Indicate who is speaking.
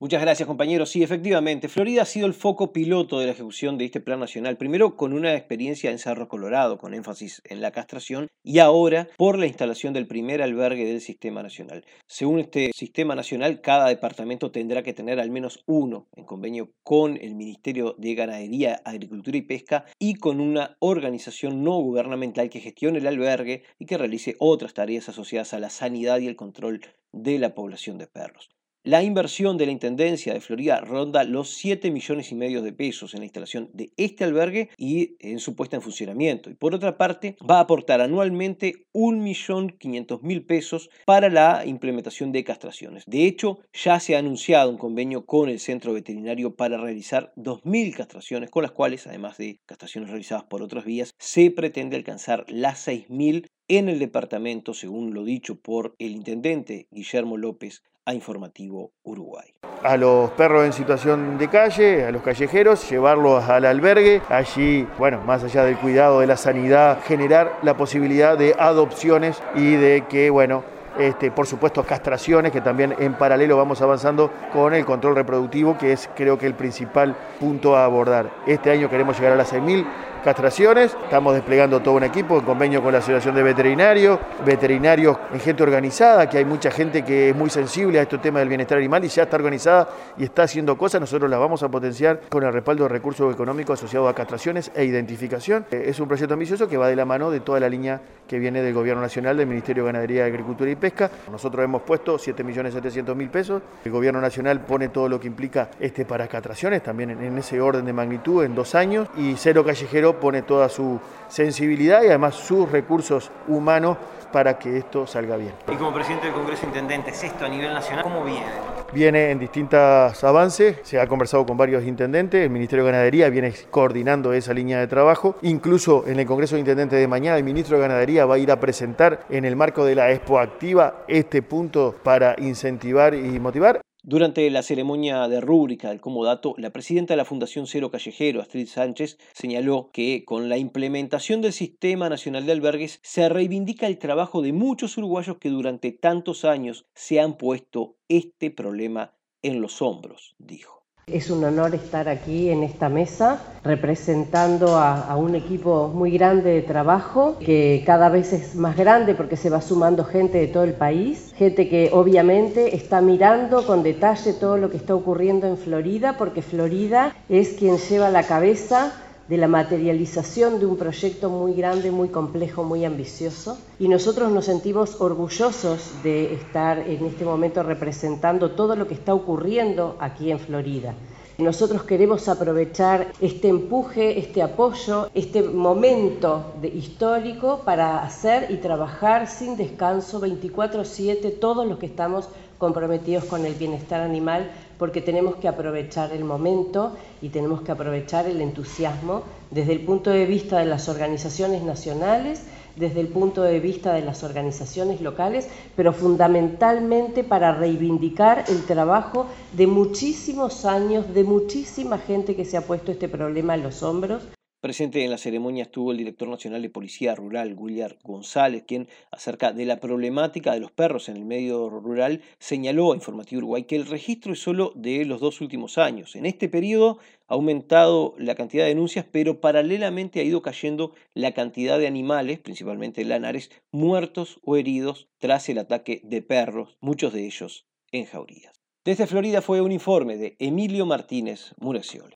Speaker 1: Muchas gracias, compañero. Sí, efectivamente, Florida ha sido el foco piloto de la ejecución de este plan nacional, primero con una experiencia en Cerro Colorado, con énfasis en la castración, y ahora por la instalación del primer albergue del Sistema Nacional. Según este Sistema Nacional, cada departamento tendrá que tener al menos uno, en convenio con el Ministerio de Ganadería, Agricultura y Pesca, y con una organización no gubernamental que gestione el albergue y que realice otras tareas asociadas a la sanidad y el control de la población de perros. La inversión de la Intendencia de Florida ronda los 7,5 millones de pesos en la instalación de este albergue y en su puesta en funcionamiento. Y por otra parte, va a aportar anualmente 1,5 millones de pesos para la implementación de castraciones. De hecho, ya se ha anunciado un convenio con el centro veterinario para realizar 2.000 castraciones, con las cuales, además de castraciones realizadas por otras vías, se pretende alcanzar las 6.000 en el departamento, según lo dicho por el intendente Guillermo López a Informativo Uruguay.
Speaker 2: A los perros en situación de calle, a los callejeros, llevarlos al albergue. Allí, más allá del cuidado de la sanidad, generar la posibilidad de adopciones y de que, por supuesto, castraciones, que también en paralelo vamos avanzando con el control reproductivo, que es, creo que, el principal punto a abordar. Este año queremos llegar a las 6.000 castraciones, estamos desplegando todo un equipo en convenio con la Asociación de Veterinarios en gente organizada, que hay mucha gente que es muy sensible a este tema del bienestar animal y ya está organizada y está haciendo cosas. Nosotros las vamos a potenciar con el respaldo de recursos económicos asociados a castraciones e identificación. Es un proyecto ambicioso que va de la mano de toda la línea que viene del Gobierno Nacional, del Ministerio de Ganadería, Agricultura y Pesca. Nosotros hemos puesto 7.700.000 pesos. El Gobierno Nacional pone todo lo que implica para castraciones, también en ese orden de magnitud, en 2 años. Y Cero Callejero pone toda su sensibilidad y además sus recursos humanos para que esto salga bien.
Speaker 1: Y como presidente del Congreso de Intendentes, esto a nivel nacional, ¿cómo viene?
Speaker 2: Viene en distintos avances, se ha conversado con varios intendentes, el Ministerio de Ganadería viene coordinando esa línea de trabajo. Incluso en el Congreso de Intendentes de mañana, el Ministro de Ganadería va a ir a presentar en el marco de la Expo Activa este punto para incentivar y motivar.
Speaker 1: Durante la ceremonia de rúbrica del comodato, la presidenta de la Fundación Cero Callejero, Astrid Sánchez, señaló que con la implementación del Sistema Nacional de Albergues se reivindica el trabajo de muchos uruguayos que durante tantos años se han puesto este problema en los hombros, dijo.
Speaker 3: Es un honor estar aquí en esta mesa representando a un equipo muy grande de trabajo que cada vez es más grande porque se va sumando gente de todo el país, gente que obviamente está mirando con detalle todo lo que está ocurriendo en Florida, porque Florida es quien lleva la cabeza de la materialización de un proyecto muy grande, muy complejo, muy ambicioso. Y nosotros nos sentimos orgullosos de estar en este momento representando todo lo que está ocurriendo aquí en Florida. Nosotros queremos aprovechar este empuje, este apoyo, este momento histórico para hacer y trabajar sin descanso 24/7 todos los que estamos comprometidos con el bienestar animal, porque tenemos que aprovechar el momento y tenemos que aprovechar el entusiasmo desde el punto de vista de las organizaciones nacionales, desde el punto de vista de las organizaciones locales, pero fundamentalmente para reivindicar el trabajo de muchísimos años, de muchísima gente que se ha puesto este problema en los hombros.
Speaker 1: Presente en la ceremonia estuvo el director nacional de Policía Rural, William González, quien, acerca de la problemática de los perros en el medio rural, señaló a Informativo Uruguay que el registro es solo de los 2 últimos años. En este periodo ha aumentado la cantidad de denuncias, pero paralelamente ha ido cayendo la cantidad de animales, principalmente lanares, muertos o heridos tras el ataque de perros, muchos de ellos en jaurías. Desde Florida fue un informe de Emilio Martínez Muracioli.